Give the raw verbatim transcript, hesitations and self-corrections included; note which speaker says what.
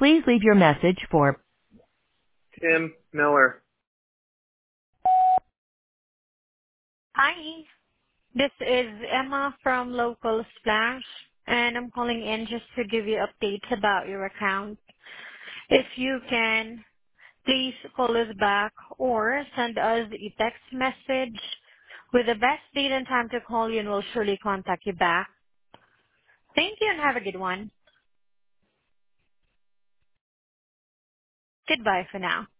Speaker 1: Please leave your message for
Speaker 2: Tim Miller.
Speaker 3: Hi, this is Emma from Local Splash, and I'm calling in just to give you updates about your account. If you can, please call us back or send us a text message with the best date and time to call you, and we'll surely contact you back. Thank you and have a good one. Goodbye for now.